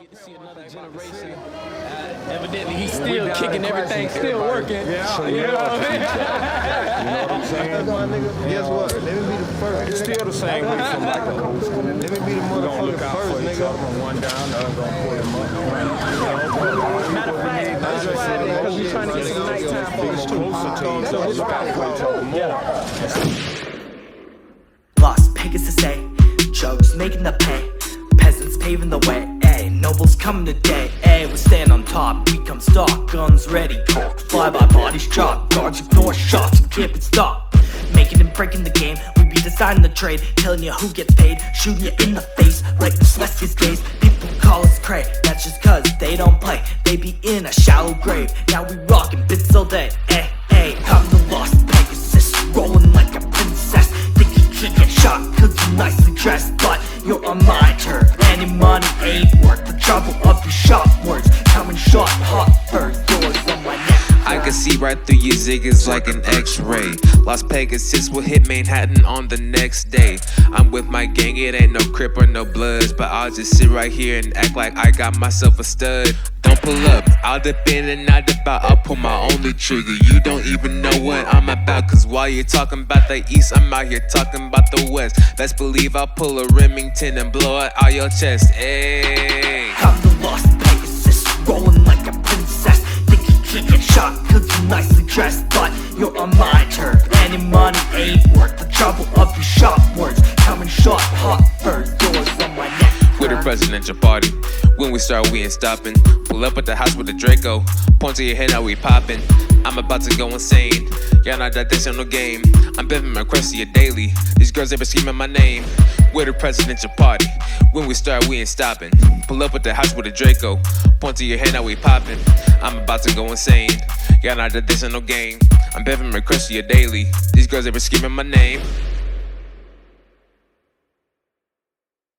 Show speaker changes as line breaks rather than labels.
Great to see another generation. Evidently, he's still kicking everything, still working.
Yeah,
you know what I mean?
You know what I'm saying?
My nigga, guess what? Let me be the first.
It's still the same way from like the old school.
Let me be the motherfucking first, nigga.
From one down, the other gonna pull him up.
Matter of fact, that's why because we're trying to get some nighttime focus too. So it's
Las Vegas to say, Joe's making the pay, peasants paving the way, ayy, nobles coming today, ayy, we stand on top, we come stock, guns ready, talk, fly by bodies chop, guards ignore shots, we can't be stopped, making and breaking the game, we be designing the trade, telling you who gets paid, shooting you in the face, like the Celestia's days, people call us cray, that's just cause they don't play, they be in a shallow grave, now we rockin' bits all day, ayy, ayy, I'm the Las Pegasus, rolling like a princess, think you can't get shot cause you're nicely dressed, but you're on my turf. Any money ain't worth the trouble of your shop words. Coming short, hot first, yours on my neck.
I can see right through your ziggas like an x-ray. Las Pegasus will hit Manhattan on the next day. I'm with my gang, it ain't no Crip or no Bloods, but I'll just sit right here and act like I got myself a stud. Don't pull up, I'll dip in and I dip out, I'll pull my only trigger. You don't even know what I'm about, cause while you're talking about the east, I'm out here talking about the west. Best believe I'll pull a Remington and blow it out your chest, ayy.
I'm the Las Pegasus, rolling like a princess. Think you can't get shot cause you're nicely dressed, but you're on my turf. Any money ain't worth the trouble of your shop words. Coming short, hot first, yours on my neck.
With a presidential party, when we start, we ain't stopping. Pull up at the house with a Draco, point to your head, now we popping. I'm about to go insane, y'all know that this ain't no game. I'm biffing my crusty daily, these girls ever screaming my name. With a presidential party, when we start, we ain't stopping. Pull up at the house with a Draco, point to your head, now we popping. I'm about to go insane, y'all know that this ain't no game. I'm biffing my crusty daily, these girls ever screaming my name.